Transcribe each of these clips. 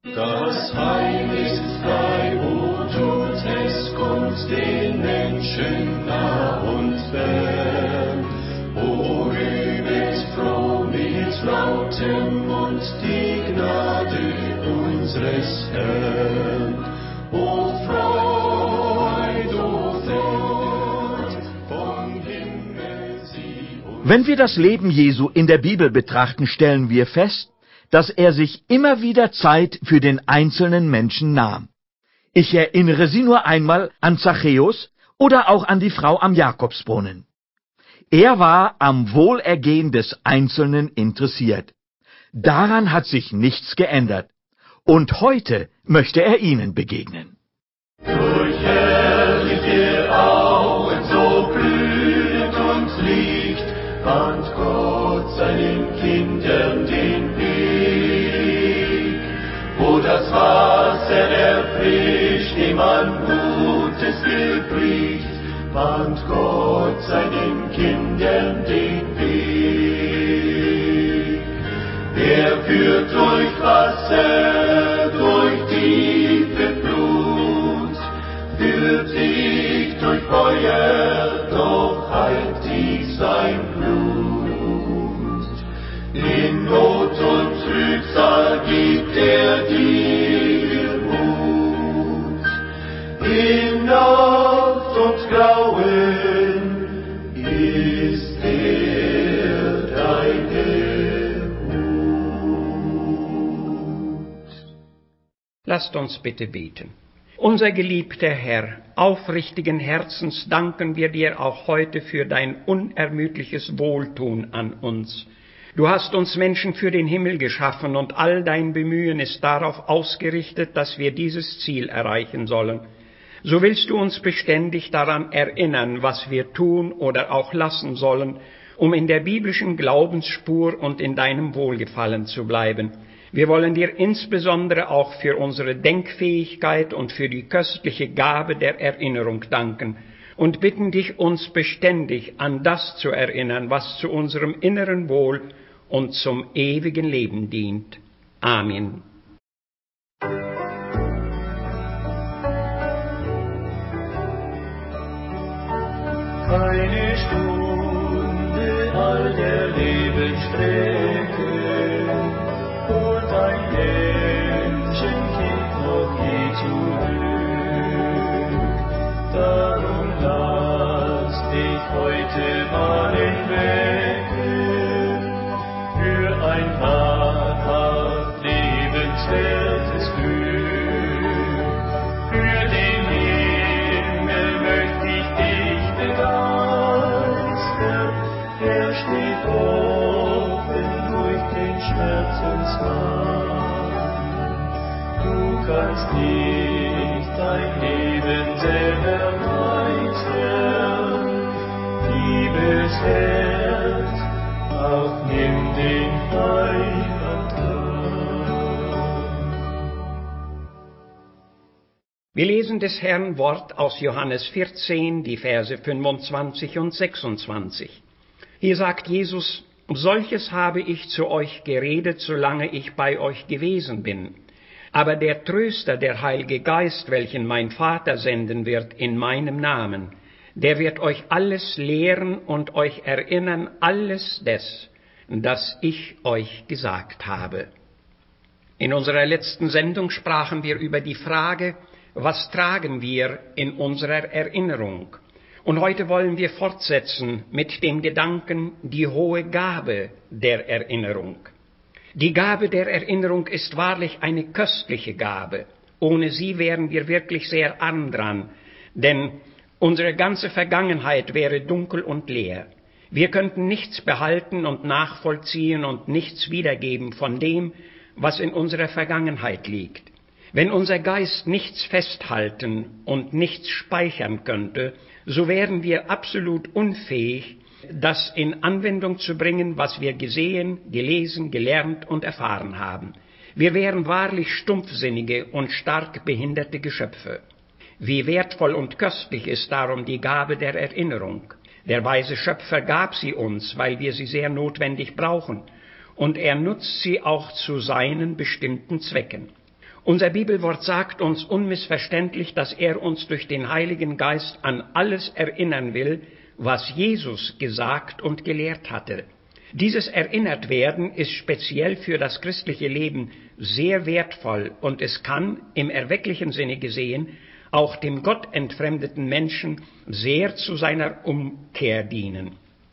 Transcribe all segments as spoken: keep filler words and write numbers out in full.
Das Heil ist frei, wo tut es, kommt den Menschen nah und fern. O rühmet froh mit lautem Mund die Gnade unseres Herrn. O Freud, o Freud, vom Himmel sie uns. Wenn wir das Leben Jesu in der Bibel betrachten, stellen wir fest, dass er sich immer wieder Zeit für den einzelnen Menschen nahm. Ich erinnere Sie nur einmal an Zachäus oder auch an die Frau am Jakobsbrunnen. Er war am Wohlergehen des Einzelnen interessiert. Daran hat sich nichts geändert. Und heute möchte er Ihnen begegnen. Durch herrliche Auen so blüht und liegt, bahnt Gott seinen Kindern den Weg. Wo das Wasser erfrischt, dem man Gutes gebricht, bahnt Gott seinen Kindern den Weg. Er führt durch Wasser, durch tiefe Flut, führt sich durch Feuer, doch heilt dich sein Blut. In Not und Trübsal gibt er dir Mut. In Nacht und Grauen ist er deine Hut. Lasst uns bitte beten. Unser geliebter Herr, aufrichtigen Herzens danken wir dir auch heute für dein unermüdliches Wohltun an uns. Du hast uns Menschen für den Himmel geschaffen und all dein Bemühen ist darauf ausgerichtet, dass wir dieses Ziel erreichen sollen. So willst du uns beständig daran erinnern, was wir tun oder auch lassen sollen, um in der biblischen Glaubensspur und in deinem Wohlgefallen zu bleiben. Wir wollen dir insbesondere auch für unsere Denkfähigkeit und für die köstliche Gabe der Erinnerung danken und bitten dich, uns beständig an das zu erinnern, was zu unserem inneren Wohl und zum ewigen Leben dient. Amen. Eine Stunde all der Lebensstrecke und ein Menschenkind noch je zurück. Darum lass dich heute mal entwecken für ein wahrhaft lebenswertes Glück. Für den Himmel möchte ich dich begeistern, er steht offen durch den Schmerzensmann. Du kannst nicht dein Leben selber erweitern, liebes Herz, auch nimm den Heiland an. Wir lesen des Herrn Wort aus Johannes vierzehn, die Verse fünfundzwanzig und sechsundzwanzig. Hier sagt Jesus: Solches habe ich zu euch geredet, solange ich bei euch gewesen bin. Aber der Tröster, der Heilige Geist, welchen mein Vater senden wird in meinem Namen, der wird euch alles lehren und euch erinnern, alles des, das ich euch gesagt habe. In unserer letzten Sendung sprachen wir über die Frage, was tragen wir in unserer Erinnerung? Und heute wollen wir fortsetzen mit dem Gedanken, die hohe Gabe der Erinnerung. Die Gabe der Erinnerung ist wahrlich eine köstliche Gabe. Ohne sie wären wir wirklich sehr arm dran, denn unsere ganze Vergangenheit wäre dunkel und leer. Wir könnten nichts behalten und nachvollziehen und nichts wiedergeben von dem, was in unserer Vergangenheit liegt. Wenn unser Geist nichts festhalten und nichts speichern könnte, so wären wir absolut unfähig, das in Anwendung zu bringen, was wir gesehen, gelesen, gelernt und erfahren haben. Wir wären wahrlich stumpfsinnige und stark behinderte Geschöpfe. Wie wertvoll und köstlich ist darum die Gabe der Erinnerung. Der weise Schöpfer gab sie uns, weil wir sie sehr notwendig brauchen, und er nutzt sie auch zu seinen bestimmten Zwecken. Unser Bibelwort sagt uns unmissverständlich, dass er uns durch den Heiligen Geist an alles erinnern will, was Jesus gesagt und gelehrt hatte. Dieses Erinnertwerden ist speziell für das christliche Leben sehr wertvoll und es kann, im erwecklichen Sinne gesehen, auch dem gottentfremdeten Menschen sehr zu seiner Umkehr dienen.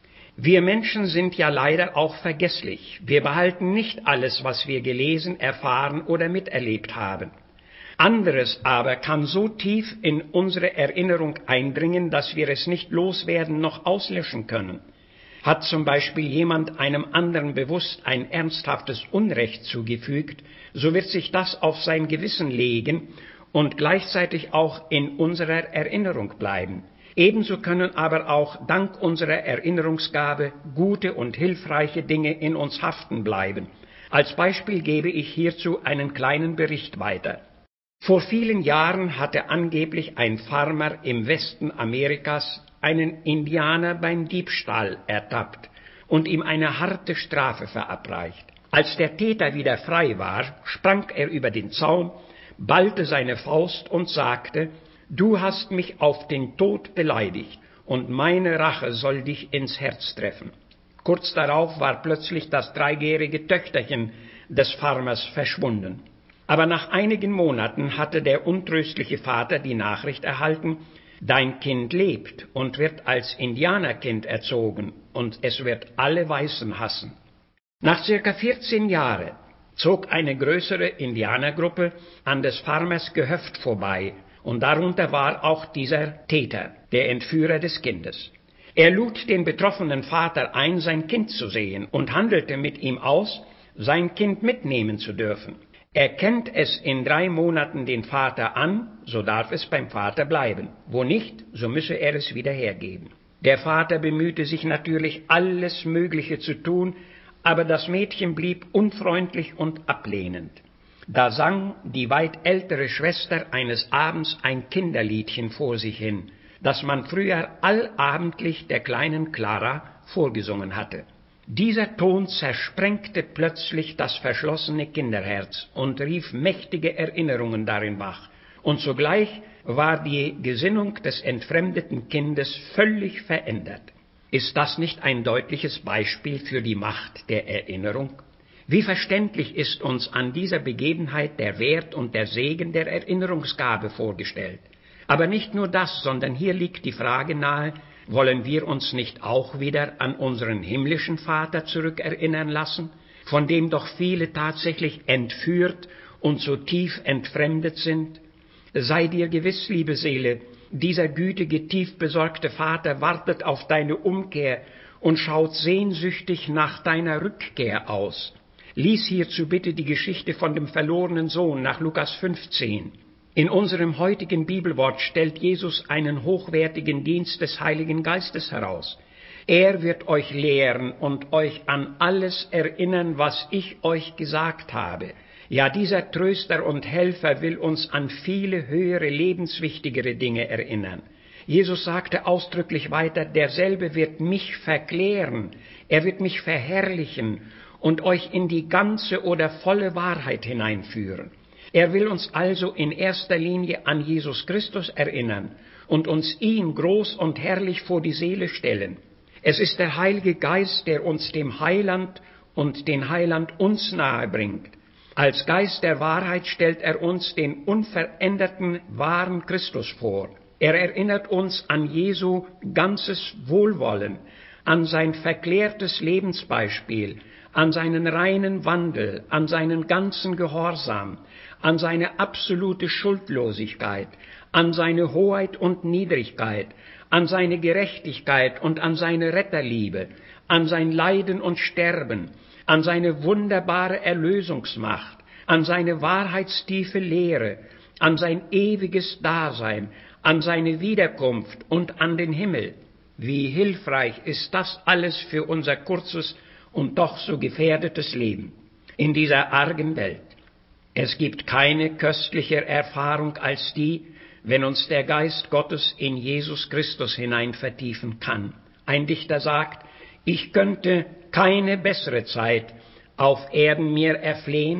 Wir Menschen sind ja leider auch vergesslich. Wir behalten nicht alles, was wir gelesen, erfahren oder miterlebt haben. Anderes aber kann so tief in unsere Erinnerung eindringen, dass wir es nicht loswerden noch auslöschen können. Hat zum Beispiel jemand einem anderen bewusst ein ernsthaftes Unrecht zugefügt, so wird sich das auf sein Gewissen legen und gleichzeitig auch in unserer Erinnerung bleiben. Ebenso können aber auch dank unserer Erinnerungsgabe gute und hilfreiche Dinge in uns haften bleiben. Als Beispiel gebe ich hierzu einen kleinen Bericht weiter. Vor vielen Jahren hatte angeblich ein Farmer im Westen Amerikas einen Indianer beim Diebstahl ertappt und ihm eine harte Strafe verabreicht. Als der Täter wieder frei war, sprang er über den Zaun, ballte seine Faust und sagte: »Du hast mich auf den Tod beleidigt, und meine Rache soll dich ins Herz treffen.« Kurz darauf war plötzlich das dreijährige Töchterchen des Farmers verschwunden. Aber nach einigen Monaten hatte der untröstliche Vater die Nachricht erhalten: »Dein Kind lebt und wird als Indianerkind erzogen, und es wird alle Weißen hassen.« Nach circa vierzehn Jahren zog eine größere Indianergruppe an des Farmers Gehöft vorbei, und darunter war auch dieser Täter, der Entführer des Kindes. Er lud den betroffenen Vater ein, sein Kind zu sehen, und handelte mit ihm aus, sein Kind mitnehmen zu dürfen. Erkennt es in drei Monaten den Vater an, so darf es beim Vater bleiben. Wo nicht, so müsse er es wieder hergeben. Der Vater bemühte sich natürlich, alles Mögliche zu tun, aber das Mädchen blieb unfreundlich und ablehnend. Da sang die weit ältere Schwester eines Abends ein Kinderliedchen vor sich hin, das man früher allabendlich der kleinen Clara vorgesungen hatte. Dieser Ton zersprengte plötzlich das verschlossene Kinderherz und rief mächtige Erinnerungen darin wach, und sogleich war die Gesinnung des entfremdeten Kindes völlig verändert. Ist das nicht ein deutliches Beispiel für die Macht der Erinnerung? Wie verständlich ist uns an dieser Begebenheit der Wert und der Segen der Erinnerungsgabe vorgestellt. Aber nicht nur das, sondern hier liegt die Frage nahe: Wollen wir uns nicht auch wieder an unseren himmlischen Vater zurückerinnern lassen, von dem doch viele tatsächlich entführt und so tief entfremdet sind? Sei dir gewiss, liebe Seele, dieser gütige, tief besorgte Vater wartet auf deine Umkehr und schaut sehnsüchtig nach deiner Rückkehr aus. Lies hierzu bitte die Geschichte von dem verlorenen Sohn nach Lukas fünfzehn. In unserem heutigen Bibelwort stellt Jesus einen hochwertigen Dienst des Heiligen Geistes heraus. Er wird euch lehren und euch an alles erinnern, was ich euch gesagt habe. Ja, dieser Tröster und Helfer will uns an viele höhere, lebenswichtigere Dinge erinnern. Jesus sagte ausdrücklich weiter: derselbe wird mich verklären, er wird mich verherrlichen und euch in die ganze oder volle Wahrheit hineinführen. Er will uns also in erster Linie an Jesus Christus erinnern und uns ihn groß und herrlich vor die Seele stellen. Es ist der Heilige Geist, der uns dem Heiland und den Heiland uns nahe bringt. Als Geist der Wahrheit stellt er uns den unveränderten, wahren Christus vor. Er erinnert uns an Jesu ganzes Wohlwollen, an sein verklärtes Lebensbeispiel, an seinen reinen Wandel, an seinen ganzen Gehorsam, an seine absolute Schuldlosigkeit, an seine Hoheit und Niedrigkeit, an seine Gerechtigkeit und an seine Retterliebe, an sein Leiden und Sterben, an seine wunderbare Erlösungsmacht, an seine wahrheitstiefe Lehre, an sein ewiges Dasein, an seine Wiederkunft und an den Himmel. Wie hilfreich ist das alles für unser kurzes und doch so gefährdetes Leben in dieser argen Welt. Es gibt keine köstlichere Erfahrung als die, wenn uns der Geist Gottes in Jesus Christus hinein vertiefen kann. Ein Dichter sagt: Ich könnte keine bessere Zeit auf Erden mir erflehen,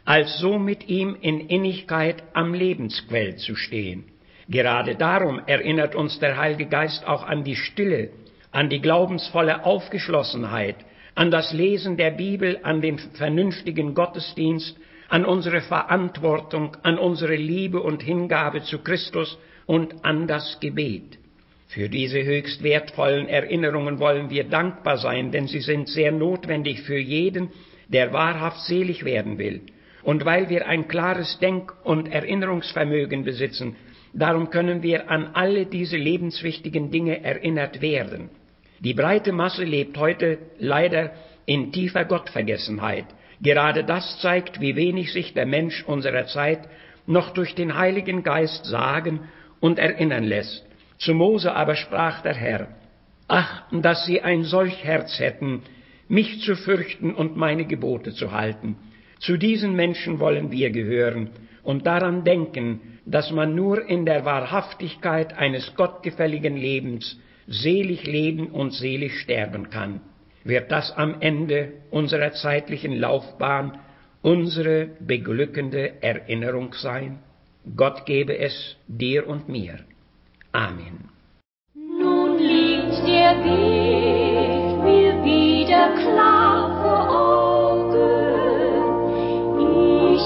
als so mit ihm in Innigkeit am Lebensquell zu stehen. Gerade darum erinnert uns der Heilige Geist auch an die Stille, an die glaubensvolle Aufgeschlossenheit, an das Lesen der Bibel, an den vernünftigen Gottesdienst, an unsere Verantwortung, an unsere Liebe und Hingabe zu Christus und an das Gebet. Für diese höchst wertvollen Erinnerungen wollen wir dankbar sein, denn sie sind sehr notwendig für jeden, der wahrhaft selig werden will. Und weil wir ein klares Denk- und Erinnerungsvermögen besitzen, darum können wir an alle diese lebenswichtigen Dinge erinnert werden. Die breite Masse lebt heute leider in tiefer Gottvergessenheit. Gerade das zeigt, wie wenig sich der Mensch unserer Zeit noch durch den Heiligen Geist sagen und erinnern lässt. Zu Mose aber sprach der Herr: Ach, dass sie ein solch Herz hätten, mich zu fürchten und meine Gebote zu halten. Zu diesen Menschen wollen wir gehören und daran denken, dass man nur in der Wahrhaftigkeit eines gottgefälligen Lebens selig leben und selig sterben kann. Wird das am Ende unserer zeitlichen Laufbahn unsere beglückende Erinnerung sein? Gott gebe es dir und mir. Amen. Nun liegt der Weg mir wieder klar vor Augen. Ich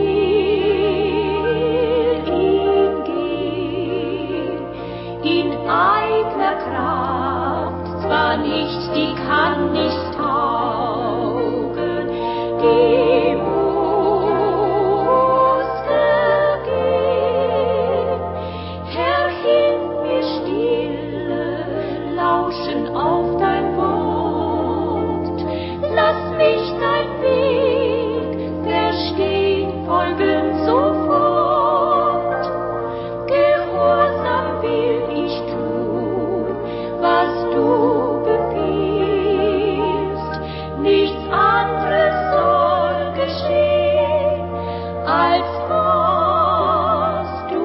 will ihn gehen, in eigener Kraft, zwar nicht, die kann nicht taugen, die muss vergehen. Herr, hilf mir stille, lauschen auf dein Wort, lass mich dein Weg verstehen, folgen sofort. Gehorsam will ich tun, was du befiehlst, nichts anderes soll geschehen, als was du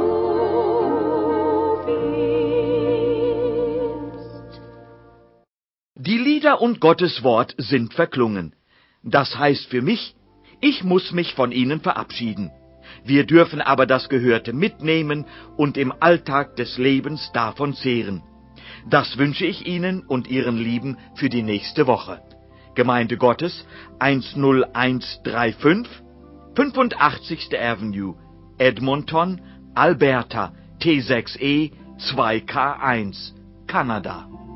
willst. Die Lieder und Gottes Wort sind verklungen. Das heißt für mich, ich muss mich von ihnen verabschieden. Wir dürfen aber das Gehörte mitnehmen und im Alltag des Lebens davon zehren. Das wünsche ich Ihnen und Ihren Lieben für die nächste Woche. Gemeinde Gottes eins null eins drei fünf, fünfundachtzigste Avenue, Edmonton, Alberta, T sechs E zwei K eins, Kanada.